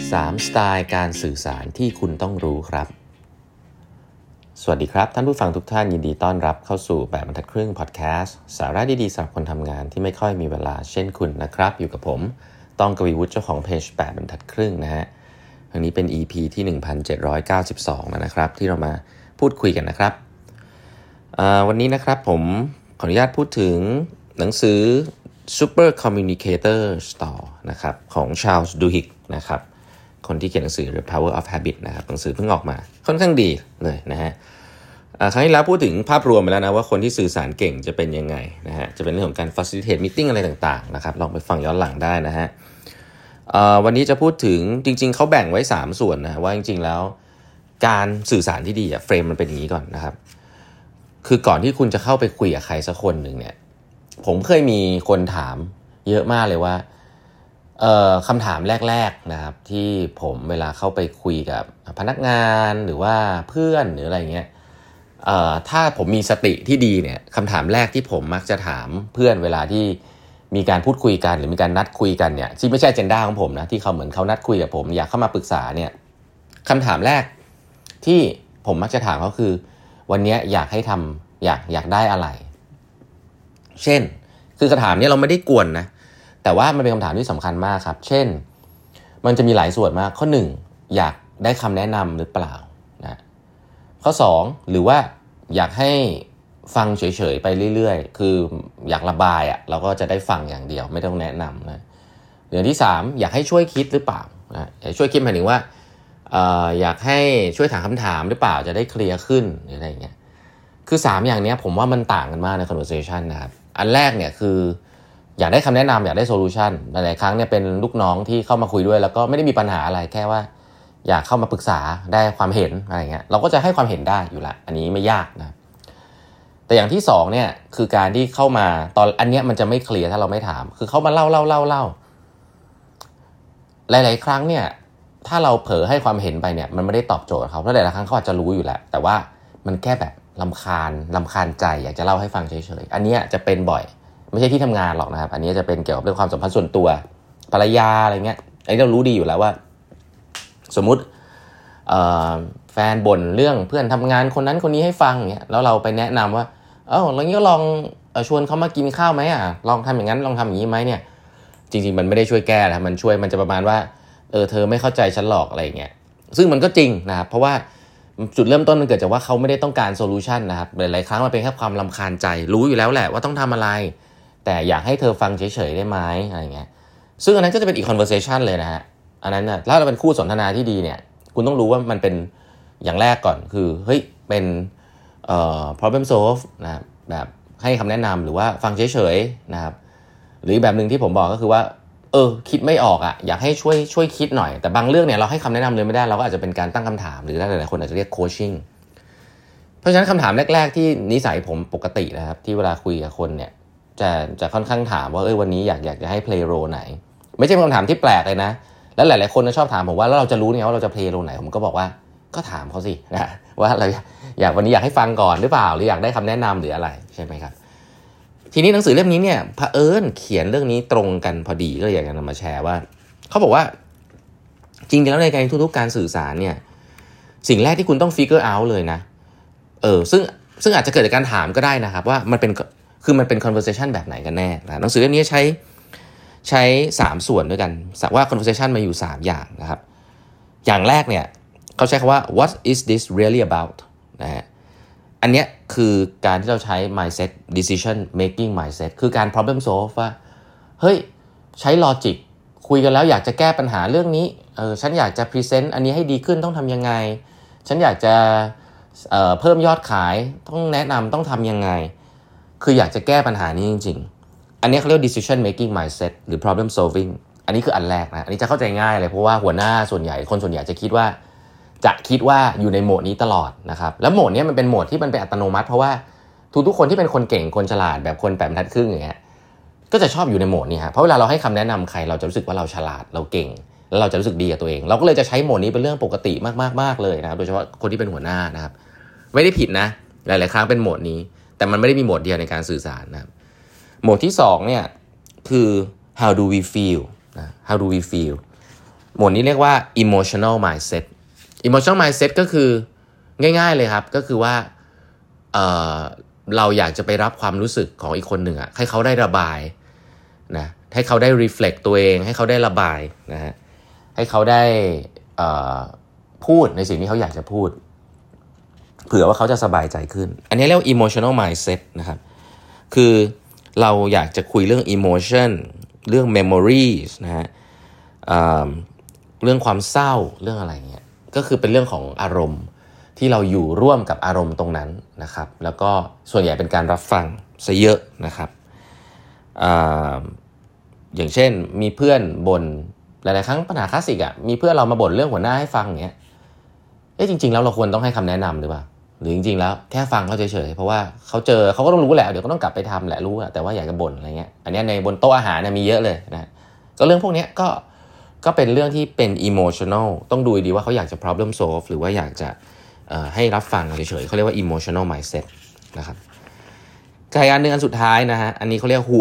3 สไตล์การสื่อสารที่คุณต้องรู้ครับสวัสดีครับท่านผู้ฟังทุกท่านยินดีต้อนรับเข้าสู่8บรรทัดครึ่งพอดแคสต์สาระดีๆสำหรับคนทำงานที่ไม่ค่อยมีเวลาเช่นคุณนะครับอยู่กับผมต้องกวีวุฒิเจ้าของเพจ8บรรทัดครึ่งนะฮะวันนี้เป็น EP ที่1792แล้วนะครับที่เรามาพูดคุยกันนะครับวันนี้นะครับผมขออนุญาตพูดถึงหนังสือ Super Communicator Store นะครับของ Charles Duhigg นะครับคนที่เขียนหนังสือ The Power of Habit นะครับหนังสือเพิ่งออกมาค่อนข้างดีเลยนะฮะครั้งที่แล้วพูดถึงภาพรวมไปแล้วนะว่าคนที่สื่อสารเก่งจะเป็นยังไงนะฮะจะเป็นเรื่องของการ facilitate meeting อะไรต่างๆนะครับลองไปฟังย้อนหลังได้นะฮะวันนี้จะพูดถึงจริงๆเขาแบ่งไว้3ส่วนนะว่าจริงๆแล้วการสื่อสารที่ดีอะเฟรมมันเป็นอย่างนี้ก่อนนะครับคือก่อนที่คุณจะเข้าไปคุยกับใครสักคนหนึ่งเนี่ยผมเคยมีคนถามเยอะมากเลยว่าคำถามแรกๆนะครับที่ผมเวลาเข้าไปคุยกับพนักงานหรือว่าเพื่อนหรืออะไรเงี้ยถ้าผมมีสติที่ดีเนี่ยคำถามแรกที่ผมมักจะถามเพื่อนเวลาที่มีการพูดคุยกันหรือมีการนัดคุยกันเนี่ยที่ไม่ใช่เจนด้าของผมนะที่เขาเหมือนเขานัดคุยกับผมอยากเข้ามาปรึกษาเนี่ยคำถามแรกที่ผมมักจะถามเขาคือวันนี้อยากให้ทำอยากได้อะไรเช่นคือคำถามนี้เราไม่ได้กวนนะแต่ว่ามันเป็นคำถามที่สำคัญมากครับเช่นมันจะมีหลายส่วนมากข้อ1อยากได้คำแนะนำหรือเปล่านะข้อ2หรือว่าอยากให้ฟังเฉยๆไปเรื่อยๆคืออยากระบายเราก็จะได้ฟังอย่างเดียวไม่ต้องแนะนำนะเรื่องที่3อยากให้ช่วยคิดหรือเปล่านะช่วยคิดหมายถึงว่าอยากให้ช่วยถามคำถามหรือเปล่าจะได้เคลียร์ขึ้นหรืออะไรอย่างเงี้ยคือ3อย่างนี้ผมว่ามันต่างกันมากใน conversation นะครับอันแรกเนี่ยคืออยากได้คำแนะนำอยากได้โซลูชันหลายๆครั้งเนี่ยเป็นลูกน้องที่เข้ามาคุยด้วยแล้วก็ไม่ได้มีปัญหาอะไรแค่ว่าอยากเข้ามาปรึกษาได้ความเห็นอะไรเงี้ยเราก็จะให้ความเห็นได้อยู่ละอันนี้ไม่ยากนะแต่อย่างที่2เนี่ยคือการที่เข้ามาตอนอันเนี้ยมันจะไม่เคลียร์ถ้าเราไม่ถามคือเข้ามาเล่าหลายๆครั้งเนี่ยถ้าเราเผลอให้ความเห็นไปเนี่ยมันไม่ได้ตอบโจทย์เขาเพราะหลายๆครั้งเขาอาจจะรู้อยู่แล้วแต่ว่ามันแค่แบบรำคาญใจอยากจะเล่าให้ฟังเฉยๆอันเนี้ยจะเป็นบ่อยไม่ใช่ที่ทำงานหรอกนะครับอันนี้จะเป็นเกี่ยวกับเรื่องความสัมพันธ์ส่วนตัวภรรยาอะไรเงี้ยอันนี้เรารู้ดีอยู่แล้วว่าสมมุติแฟนบ่นเรื่องเพื่อนทำงานคนนั้นคนนี้ให้ฟังเงี้ยแล้วเราไปแนะนำว่าแล้วงี้ก็ลองชวนเขามากินข้าวไหมลองทำอย่างนั้นลองทำอย่างนี้ไหมเนี่ยจริงๆมันไม่ได้ช่วยแก้นะมันช่วยมันจะประมาณว่าเธอไม่เข้าใจฉันหรอกอะไรเงี้ยซึ่งมันก็จริงนะครับเพราะว่าจุดเริ่มต้นมันเกิดจากว่าเขาไม่ได้ต้องการโซลูชันนะครับหลายๆครั้งมันเป็นแค่ความรำคาญใจรู้อยู่แล้วแหละว่าต้องทำอะไรแต่อยากให้เธอฟังเฉยๆได้ไหมอะไรเงี้ยซึ่งอันนั้นก็จะเป็นอีก conversation เลยนะฮะอันนั้นนะถ้าเราเป็นคู่สนทนาที่ดีเนี่ยคุณต้องรู้ว่ามันเป็นอย่างแรกก่อนคือเฮ้ยเป็นproblem solve นะแบบให้คำแนะนำหรือว่าฟังเฉยๆนะครับหรือแบบนึงที่ผมบอกก็คือว่าคิดไม่ออกอยากให้ช่วยคิดหน่อยแต่บางเรื่องเนี่ยเราให้คำแนะนำเลยไม่ได้เราก็อาจจะเป็นการตั้งคำถามหรือหลายๆคนอาจจะเรียก coaching เพราะฉะนั้นคำถามแรกๆที่นิสัยผมปกตินะครับที่เวลาคุยกับคนเนี่ยจะค่อนข้างถามว่าวันนี้อยากจะให้ play role ไหนไม่ใช่คำถามที่แปลกเลยนะแล้วหลายๆคนชอบถามผมว่าแล้วเราจะรู้เนี่ยว่าเราจะ play role ไหนผมก็บอกว่าก็ถามเขาสินะว่าเราวันนี้อยากให้ฟังก่อนหรือเปล่าหรืออยากได้คำแนะนำหรืออะไรใช่ไหมครับทีนี้หนังสือเล่มนี้เนี่ยเผอิญเขียนเรื่องนี้ตรงกันพอดีก็เลยอยากจะนำมาแชร์ว่าเขาบอกว่าจริงๆแล้วในการทุกๆการสื่อสารเนี่ยสิ่งแรกที่คุณต้อง figure out เลยนะซึ่งอาจจะเกิดจากการถามก็ได้นะครับว่ามันเป็น conversation แบบไหนกันแน่นะหนังสือเล่มนี้ใช้3ส่วนด้วยกันว่า conversation มาอยู่3อย่างนะครับอย่างแรกเนี่ยเขาใช้คำว่า what is this really about นะฮะอันเนี้ยคือการที่เราใช้ mindset decision making mindset คือการ problem solve ว่าเฮ้ยใช้ logic คุยกันแล้วอยากจะแก้ปัญหาเรื่องนี้ฉันอยากจะ present อันนี้ให้ดีขึ้นต้องทำยังไงฉันอยากจะเพิ่มยอดขายต้องแนะนำต้องทำยังไงคืออยากจะแก้ปัญหานี้จริงๆอันนี้เขาเรียก decision making mindset หรือ problem solving อันนี้คืออันแรกนะอันนี้จะเข้าใจง่ายเลยเพราะว่าหัวหน้าส่วนใหญ่คนส่วนใหญ่จะคิดว่าอยู่ในโหมดนี้ตลอดนะครับแล้วโหมดนี้มันเป็นโหมดที่มันเป็นอัตโนมัติเพราะว่าทุกคนที่เป็นคนเก่งคนฉลาดแบบคน8 บรรทัดครึ่งอย่างเงี้ยก็จะชอบอยู่ในโหมดนี้ฮะเพราะเวลาเราให้คำแนะนำใครเราจะรู้สึกว่าเราฉลาดเราเก่งแล้วเราจะรู้สึกดีกับตัวเองเราก็เลยจะใช้โหมดนี้เป็นเรื่องปกติมากๆเลยนะครับโดยเฉพาะคนที่เป็นหัวหน้านะครับไม่ได้ผิดนะหลายๆครั้งเป็นโหมดนี้แต่มันไม่ได้มีโหมดเดียวในการสื่อสารนะครับโหมดที่2เนี่ยคือ how do we feel นะ how do we feel หมวดนี้เรียกว่า emotional mindset ก็คือง่ายๆเลยครับก็คือว่าเราอยากจะไปรับความรู้สึกของอีกคนหนึ่งให้เขาได้ระบายนะให้เขาได้ reflect ตัวเองให้เขาได้ระบายนะฮะให้เขาได้พูดในสิ่งที่เขาอยากจะพูดเผื่อว่าเขาจะสบายใจขึ้นอันนี้เรียกว่า emotional mindset นะครับคือเราอยากจะคุยเรื่อง emotion เรื่อง memories นะฮะเรื่องความเศร้าเรื่องอะไรเงี้ยก็คือเป็นเรื่องของอารมณ์ที่เราอยู่ร่วมกับอารมณ์ตรงนั้นนะครับแล้วก็ส่วนใหญ่เป็นการรับฟังซะเยอะนะครับอย่างเช่นมีเพื่อนบ่นหลายๆครั้งปัญหาคลาสสิกมีเพื่อนเรามาบ่นเรื่องหัวหน้าให้ฟังอย่างเงี้ยจริงๆแล้วเราควรต้องให้คำแนะนำหรือเปล่าหรือจริงๆแล้วแค่ฟังเขาเฉยๆเพราะว่าเขาก็ต้องรู้แหละเดี๋ยวก็ต้องกลับไปทำแหละรู้แต่ว่าอยากจะบ่นอะไรเงี้ยอันนี้ในบนโต๊ะอาหารมีเยอะเลยนะก็เรื่องพวกนี้ก็เป็นเรื่องที่เป็น emotional ต้องดูดีว่าเขาอยากจะ problem solve หรือว่าอยากจะให้รับฟังเฉยๆเขาเรียกว่า emotional mindset นะครับกับอีกอันนึงอันสุดท้ายนะฮะอันนี้เขาเรียก who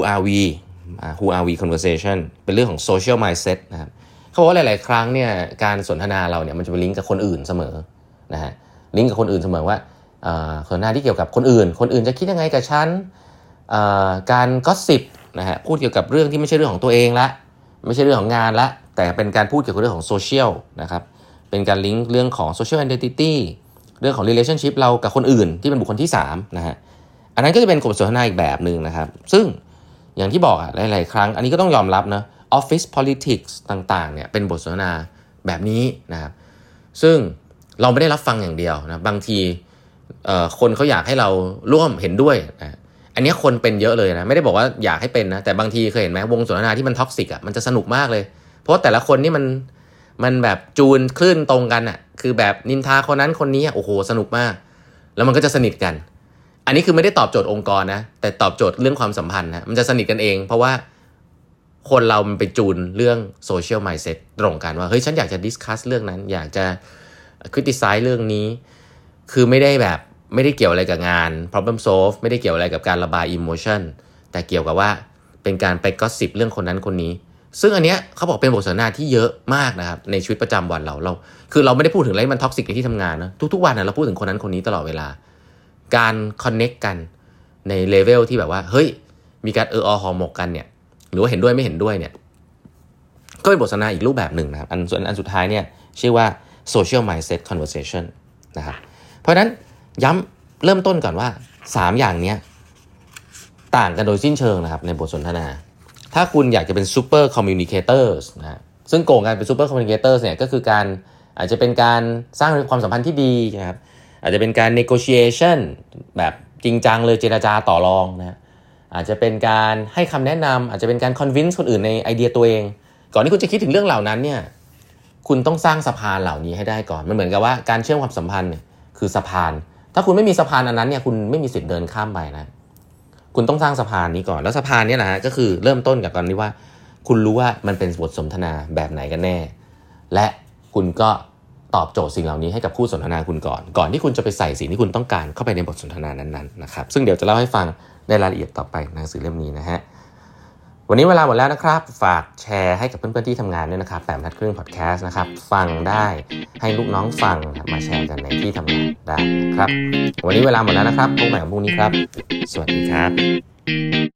are we conversation เป็นเรื่องของ social mindset นะครับเขาบอกว่าหลายๆครั้งเนี่ยการสนทนาเราเนี่ยมันจะไปลิงก์กับคนอื่นเสมอนะฮะลิงก์กับคนอื่นเสมอว่าสนทนาที่เกี่ยวกับคนอื่นจะคิดยังไงกับฉันการก็สิบนะฮะพูดเกี่ยวกับเรื่องที่ไม่ใช่เรื่องของตัวเองละไม่ใช่เรื่องของงานละแต่เป็นการพูดเกี่ยวกับเรื่องของโซเชียลนะครับเป็นการลิงก์เรื่องของ social identity เรื่องของ relationship เรากับคนอื่นที่เป็นบุคคลที่3นะฮะอันนั้นก็จะเป็นบทสนทนาอีกแบบนึงนะครับซึ่งอย่างที่บอกหลายๆครั้งอันนี้ก็ต้องยอมรับนะ office politics ต่างๆเนี่ยเป็นบทสนทนาแบบนี้นะครับซึ่งเราไม่ได้รับฟังอย่างเดียวนะบางทีคนเขาอยากให้เราร่วมเห็นด้วยนะอันนี้คนเป็นเยอะเลยนะไม่ได้บอกว่าอยากให้เป็นนะแต่บางทีเคยเห็นไหมวงสนทนาที่มันท็อกซิกมันจะสนุกมากเลยเพราะแต่ละคนนี่มันแบบจูนคลื่นตรงกันคือแบบนินทาคนนั้นคนนี้โอ้โหสนุกมากแล้วมันก็จะสนิทกันอันนี้คือไม่ได้ตอบโจทย์องค์กรนะแต่ตอบโจทย์เรื่องความสัมพันธ์นะมันจะสนิทกันเองเพราะว่าคนเรามันไปจูนเรื่องโซเชียลไมน์เซ็ตตรงกันว่าเฮ้ยฉันอยากจะดิสคัสเรื่องนั้นอยากจะคริติไซส์เรื่องนี้คือไม่ได้เกี่ยวอะไรกับงาน problem solve ไม่ได้เกี่ยวอะไรกับการระบาย emotion แต่เกี่ยวกับว่าเป็นการไปก็สิบเรื่องคนนั้นคนนี้ซึ่งอันเนี้ยเขาบอกเป็นบทสนทนาที่เยอะมากนะครับในชีวิตประจำวันเราคือเราไม่ได้พูดถึงอะไรมันท็อกซิกในที่ทำงานนะทุกๆวันเราพูดถึงคนนั้นคนนี้ตลอดเวลาการคอนเนคกันในเลเวลที่แบบว่าเฮ้ยมีการหอหมกกันเนี่ยหรือว่าเห็นด้วยไม่เห็นด้วยเนี่ยก็เป็นบทสนทนาอีกรูปแบบหนึ่งนะครับอันสุดท้ายเนี่ยชื่อว่า social mindset conversation นะครับเพราะฉะนั้นย้ำเริ่มต้นก่อนว่า3อย่างนี้ต่างกันโดยสิ้นเชิงนะครับในบทสนทนาถ้าคุณอยากจะเป็น super communicators นะซึ่งโกงการเป็น super communicators เนี่ยก็คือการอาจจะเป็นการสร้างความสัมพันธ์ที่ดีนะครับอาจจะเป็นการ negotiation แบบจริงจังเลยเจรจาต่อรองนะอาจจะเป็นการให้คำแนะนำอาจจะเป็นการ convince คนอื่นในไอเดียตัวเองก่อนที่คุณจะคิดถึงเรื่องเหล่านั้นเนี่ยคุณต้องสร้างสะพานเหล่านี้ให้ได้ก่อนมันเหมือนกับว่าการเชื่อมความสัมพันธ์เนี่ยคือสะพานถ้าคุณไม่มีสะพานอันนั้นเนี่ยคุณไม่มีสิทธิ์เดินข้ามไปนะคุณต้องสร้างสะพานนี้ก่อนแล้วสะพานนี้นะก็คือเริ่มต้นกับตอนนี้ว่าคุณรู้ว่ามันเป็นบทสนทนาแบบไหนกันแน่และคุณก็ตอบโจทย์สิ่งเหล่านี้ให้กับคู่สนทนาคุณก่อนที่คุณจะไปใส่สิ่งที่คุณต้องการเข้าไปในบทสนทนานั้นๆนะครับซึ่งเดี๋ยวจะเล่าให้ฟังในรายละเอียดต่อไปในหนังสือเล่มนี้นะฮะวันนี้เวลาหมดแล้วนะครับฝากแชร์ให้กับเพื่อนๆที่ทำงานด้วยนะครับ8 บรรทัดครึ่งพอดแคสต์นะครับฟังได้ให้ลูกน้องฟังมาแชร์กันในที่ทำงานได้นะครับวันนี้เวลาหมดแล้วนะครับพบกันใหม่วันพรุ่งนี้ครับสวัสดีครับ